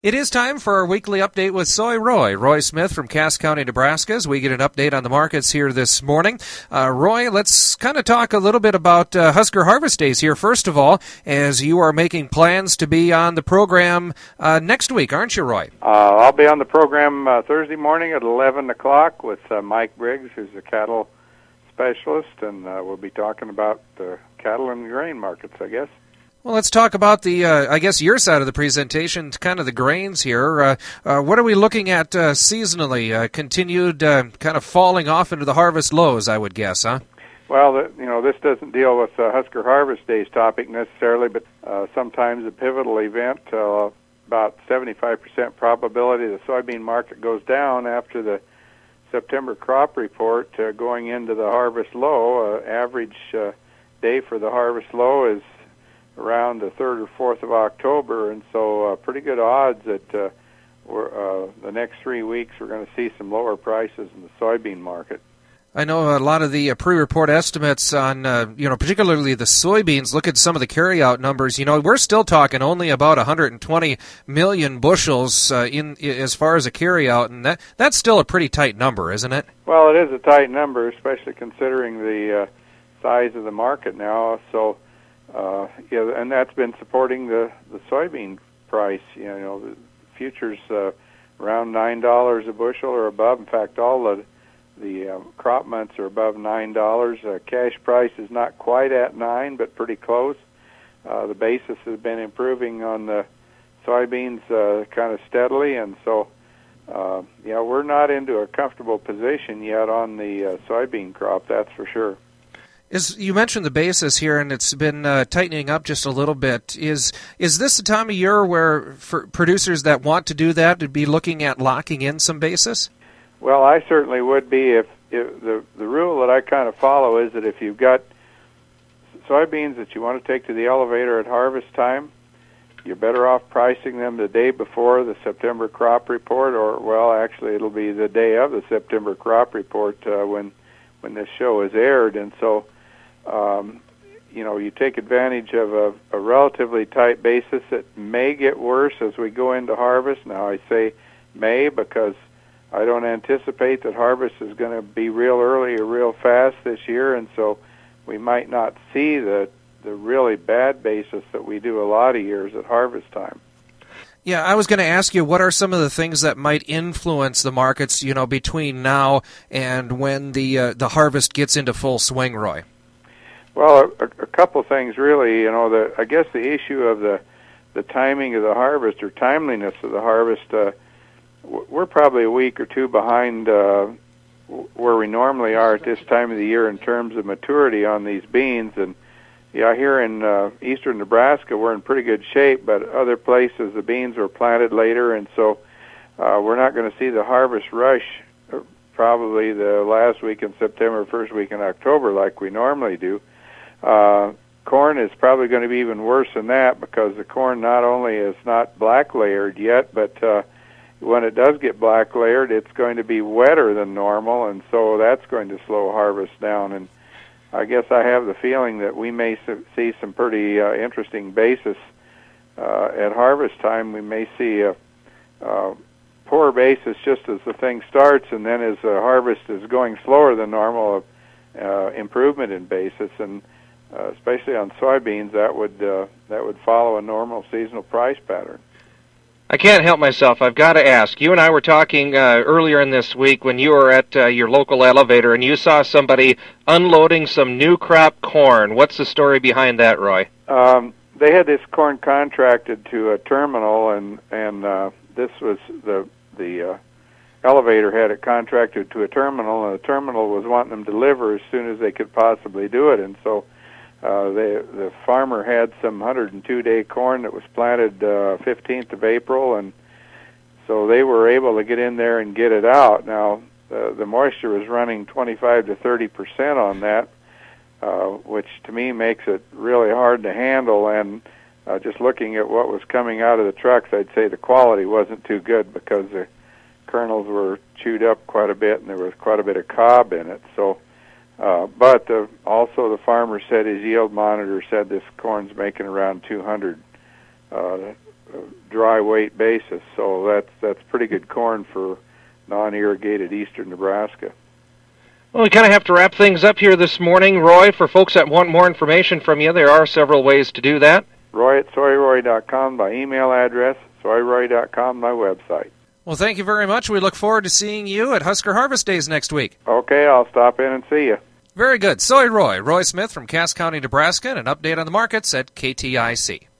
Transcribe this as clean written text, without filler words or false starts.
It is time for our weekly update with Soy Roy. Roy Smith from Cass County, Nebraska, as we get an update on the markets here this morning. Roy, let's kind of talk a little bit about Husker Harvest Days here, first of all, as you are making plans to be on the program next week, aren't you, Roy? I'll be on the program Thursday morning at 11 o'clock with Mike Briggs, who's a cattle specialist, and we'll be talking about the cattle and grain markets, I guess. Well, let's talk about the, I guess, your side of the presentation, kind of the grains here. What are we looking at seasonally? Continued kind of falling off into the harvest lows, I would guess, huh? Well, this doesn't deal with Husker Harvest Days topic necessarily, but sometimes a pivotal event, about 75% probability the soybean market goes down after the September crop report going into the harvest low. Average day for the harvest low is around the 3rd or 4th of October, and so pretty good odds that the next 3 weeks we're going to see some lower prices in the soybean market. I know a lot of the pre-report estimates on, particularly the soybeans, look at some of the carryout numbers. We're still talking only about 120 million bushels in as far as a carryout, and that's still a pretty tight number, isn't it? Well, it is a tight number, especially considering the size of the market now. So, and that's been supporting the soybean price. The futures around $9 a bushel or above. In fact, all the crop months are above $9. Cash price is not quite at $9, but pretty close. The basis has been improving on the soybeans kind of steadily, and so we're not into a comfortable position yet on the soybean crop. That's for sure. You mentioned the basis here, and it's been tightening up just a little bit. Is this the time of year where, for producers that want to do that, would be looking at locking in some basis? Well, I certainly would be. If the rule that I kind of follow is that if you've got soybeans that you want to take to the elevator at harvest time, you're better off pricing them the day before the September crop report, or, well, actually it'll be the day of the September crop report when this show is aired. And so you take advantage of a relatively tight basis. It may get worse as we go into harvest. Now, I say may because I don't anticipate that harvest is going to be real early or real fast this year, and so we might not see the really bad basis that we do a lot of years at harvest time. Yeah, I was going to ask you, what are some of the things that might influence the markets, between now and when the harvest gets into full swing, Roy? Well, a couple things really. I guess the issue of the timing of the harvest or timeliness of the harvest. We're probably a week or two behind where we normally are at this time of the year in terms of maturity on these beans. And here in eastern Nebraska, we're in pretty good shape, but other places the beans were planted later, and so we're not going to see the harvest rush probably the last week in September, first week in October like we normally do. Corn is probably going to be even worse than that because the corn not only is not black layered yet, but when it does get black layered, it's going to be wetter than normal, and so that's going to slow harvest down. And I guess I have the feeling that we may see some pretty interesting basis at harvest time. We may see a poor basis just as the thing starts, and then as the harvest is going slower than normal, improvement in basis, and especially on soybeans, that would follow a normal seasonal price pattern. I can't help myself. I've got to ask. You and I were talking earlier in this week when you were at your local elevator, and you saw somebody unloading some new crop corn. What's the story behind that, Roy? They had this corn contracted to a terminal, and this was the elevator had it contracted to a terminal, and the terminal was wanting them to deliver as soon as they could possibly do it, and so the farmer had some 102-day corn that was planted 15th of April, and so they were able to get in there and get it out. Now, the moisture was running 25 to 30% on that, which to me makes it really hard to handle, and just looking at what was coming out of the trucks, I'd say the quality wasn't too good because the kernels were chewed up quite a bit, and there was quite a bit of cob in it. So, but also the farmer said his yield monitor said this corn's making around 200 dry weight basis. So that's pretty good corn for non-irrigated eastern Nebraska. Well, we kind of have to wrap things up here this morning. Roy, for folks that want more information from you, there are several ways to do that. Roy at soyroy.com, my email address, soyroy.com, my website. Well, thank you very much. We look forward to seeing you at Husker Harvest Days next week. Okay, I'll stop in and see you. Very good. Soy Roy Smith from Cass County, Nebraska, and an update on the markets at KTIC.